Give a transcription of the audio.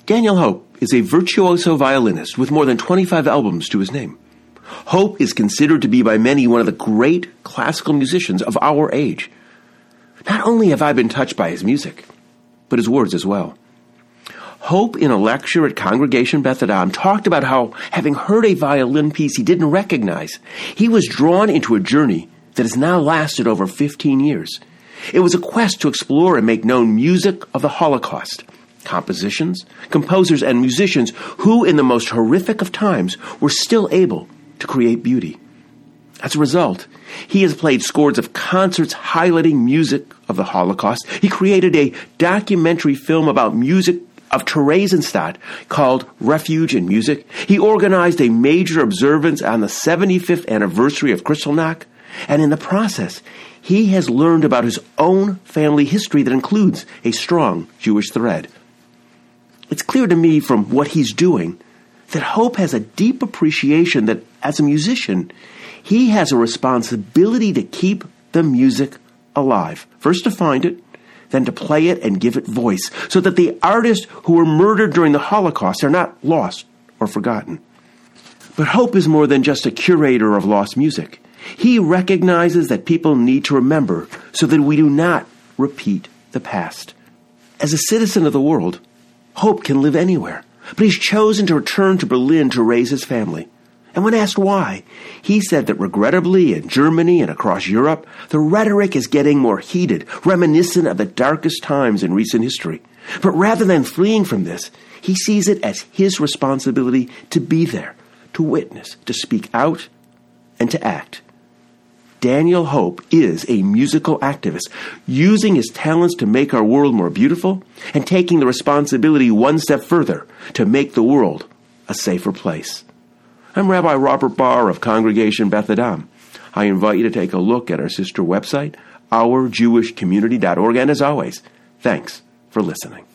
Daniel Hope is a virtuoso violinist with more than 25 albums to his name. Hope is considered to be by many one of the great classical musicians of our age. Not only have I been touched by his music, but his words as well. Hope, in a lecture at Congregation Beth Adam, talked about how, having heard a violin piece he didn't recognize, he was drawn into a journey that has now lasted over 15 years. It was a quest to explore and make known music of the Holocaust, compositions, composers, and musicians who, in the most horrific of times, were still able to create beauty. As a result, he has played scores of concerts highlighting music of the Holocaust. He created a documentary film about music of Theresienstadt called Refuge in Music. He organized a major observance on the 75th anniversary of Kristallnacht, and in the process, he has learned about his own family history that includes a strong Jewish thread. It's clear to me from what he's doing that Hope has a deep appreciation that, as a musician, he has a responsibility to keep the music alive. First to find it, then to play it and give it voice, so that the artists who were murdered during the Holocaust are not lost or forgotten. But Hope is more than just a curator of lost music. He recognizes that people need to remember so that we do not repeat the past. As a citizen of the world, Hope can live anywhere, but he's chosen to return to Berlin to raise his family. And when asked why, he said that regrettably in Germany and across Europe, the rhetoric is getting more heated, reminiscent of the darkest times in recent history. But rather than fleeing from this, he sees it as his responsibility to be there, to witness, to speak out, and to act. Daniel Hope is a musical activist, using his talents to make our world more beautiful and taking the responsibility one step further to make the world a safer place. I'm Rabbi Robert Barr of Congregation Beth Adam. I invite you to take a look at our sister website, ourjewishcommunity.org, and as always, thanks for listening.